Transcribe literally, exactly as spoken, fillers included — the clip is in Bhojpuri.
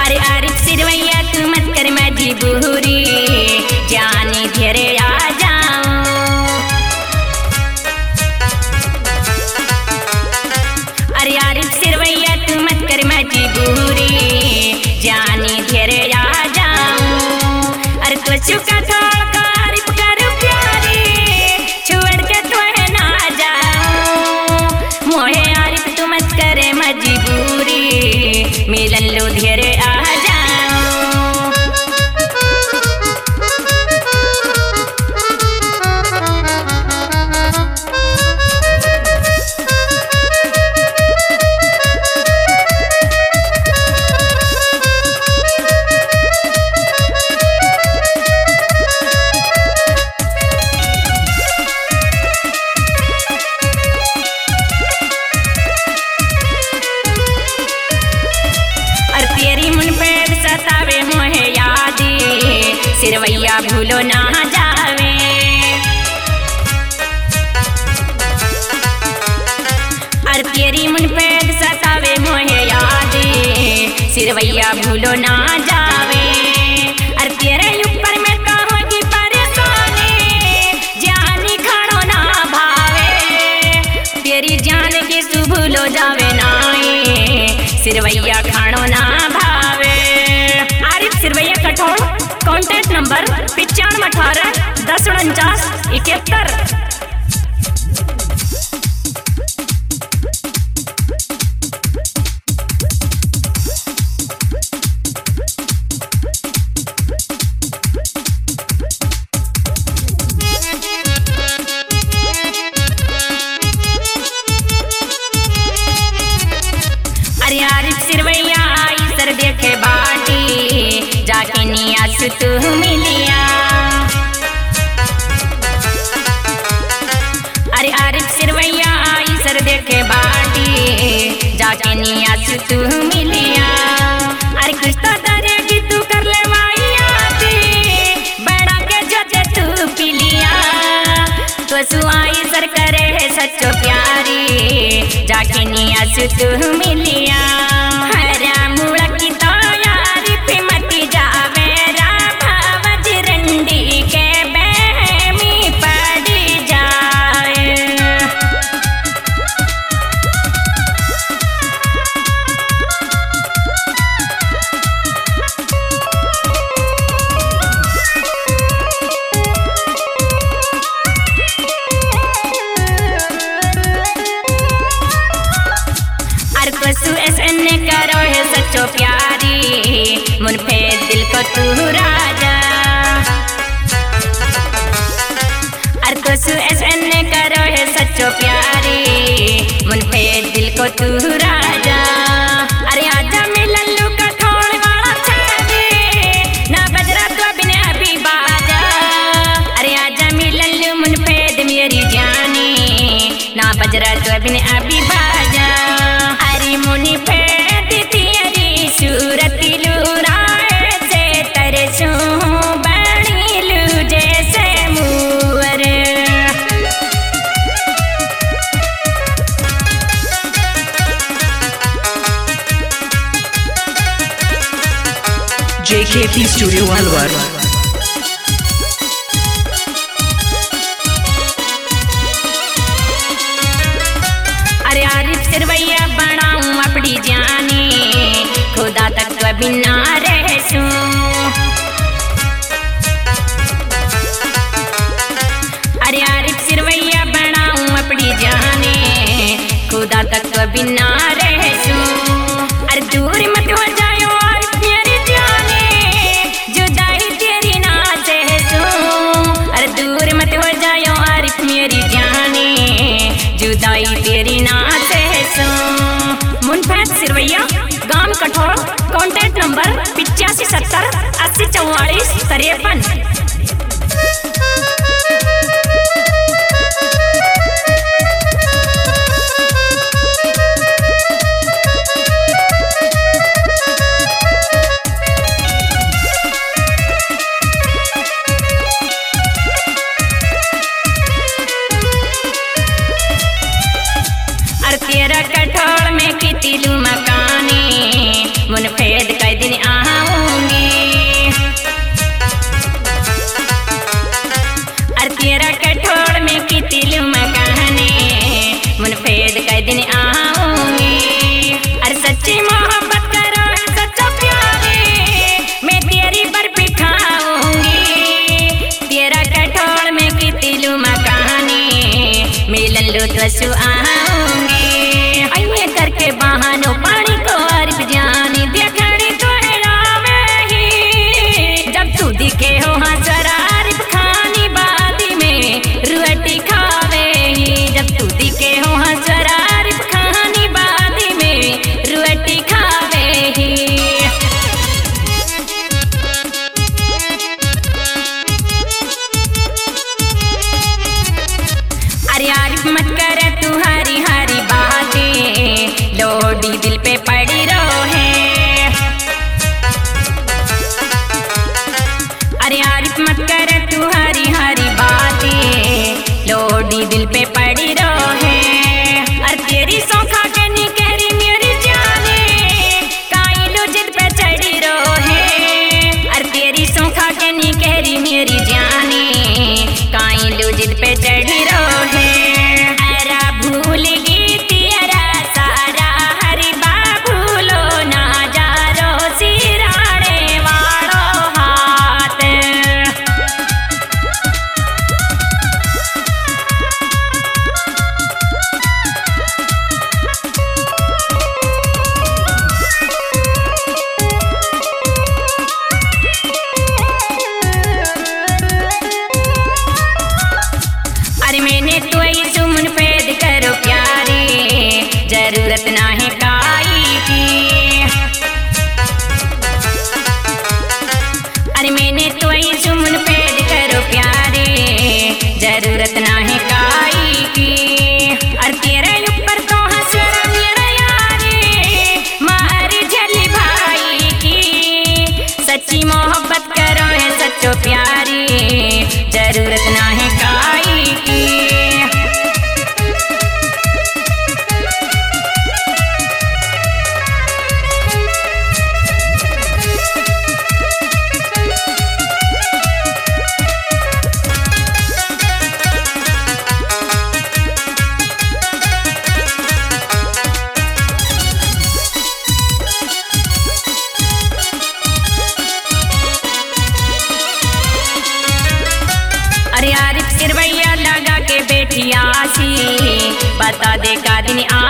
अरे आरिफ सिरवैया तू मत कर मजबूरी, जाने घेरे आ जाऊं। अरे आरिफ सिरवैया तू मत कर मजबूरी, जाने घेरे आ जाऊं। अरे तो चुका थोड़ का आरिफ कर प्यारी, छोड़ के तो है ना जाऊं। मोहे आरिफ तू मत करे मजबूरी, मिलन लो घेरे आ जाऊं। सिरवैया भूलो ना जावे, और तेरी मुन पे सतावे मोहे यादे, सिरवैया भूलो ना जावे। और तेरे ऊपर में तो होगी परेशानी, जानी खड़ो ना भावे, तेरी जान के सु भूलो जावे नाई, सिरवैया खाड़ो ना भावे। आरिफ सिरवैया कठोर, कॉन्टैक्ट नंबर पिचानवे अठारह दस उनचास इकहत्तर। अरे आरिफ सिरवैया आई सर देखे बाटी, जाके नियास तू मिलिया। अरे आरिफ सिरवैया आई सर देखे बाटी, जाके नियास तू मिलिया। अरे कुछ तो दरेगी तू कर ले वाइयाती, बड़ा के जोते तू पिलिया। तो सुआई सर करे है सच्चो प्यारी, जाके नियास तू मिलिया। हरा मुड़ा की तो यारी पे मती जावे, राधा वजरंडी के बहमी पड़ी जाए। अर कसु ऐसे करो है सच्चो प्यारी, मुन पे दिल को तू राजा। अर कसु ऐसे करो है सच्चो प्यारी, मुन पे दिल को तू राजा। अरे आजा मिलन लू कठोर वाला छाजे, ना बजरा तो बिने अभी बाजा। अरे आजा मिलन लू मुन पे मेरी जानी, ना बजरा तो बिने अभी बाजा। अरे मुनि पे तेरी सूरती लुराए से तरसू बनी लू जैसे मुअर। J K P Studio Alwar। अरे आरिफ सिरवैया बनाऊं अपनी जानी, खुदा तक कभी ना रहसूं। अरे आरिफ सिरवैया बनाऊं अपनी जानी, खुदा तक कभी ना रहसूं। अरे दूर मत हो जाओ आरिफ मेरी जानी, जुदाई तेरी ना सहसूं। अरे दूर मत हो जाओ आरिफ मेरी जानी, जुदाई तेरी ना सहसूं। मुनफैद सिरवैया, गांव कठोर, कॉन्टैक्ट नंबर पिचासी सत्तर अस्सी चौवालीस तिरपन। तेरा कठोर में कितिलू मकानी, मुनफैद कई दिन आ दसु आऊंगी। आइए करके बहानो पानी को अर्फ जानी देखड़ी तो आवे ही। जब तू दिखे हो हाँ जरा अर्फ खानी बादी में रोटी खावे ही। जब तू दिखे हो हाँ जरा अर्फ खानी बादी में रोटी खावे ही। अरे आरिफ मत कर तू हरी हरी बातें लोडी दिल पे पड़ी रोहे। अरे आरिफ मत कर तू हरी हरी बातें लोडी दिल पे पड़ी रोहे। अरे तेरी सौखा के निकरी मेरी जाने काई लो जिद पे चढ़ी रोहे। अरे तेरी सौखा के निकरी मेरी जाने काई लो जिद पे चढ़ी रोहे। अरा भूल गई तेरा सारा हरि बाबूलो ना जारो सिराड़े वालो हाथ। अरे मैंने तो ही सुमन पैद करो प्यारे जरूरत ना है काई की। अरे मैंने तो ही सुमन पैद करो प्यारे जरूरत ना है काई की। अरे तेरे ऊपर तो हंसरा मेरा यारे मारी झली भाई की। सच्ची मोहब्बत करो है सच्चो प्यारी जरूरत ना है काई की। अरे आरिफ सिरवैया लगा के बैठी आसी बता दे का दिन आ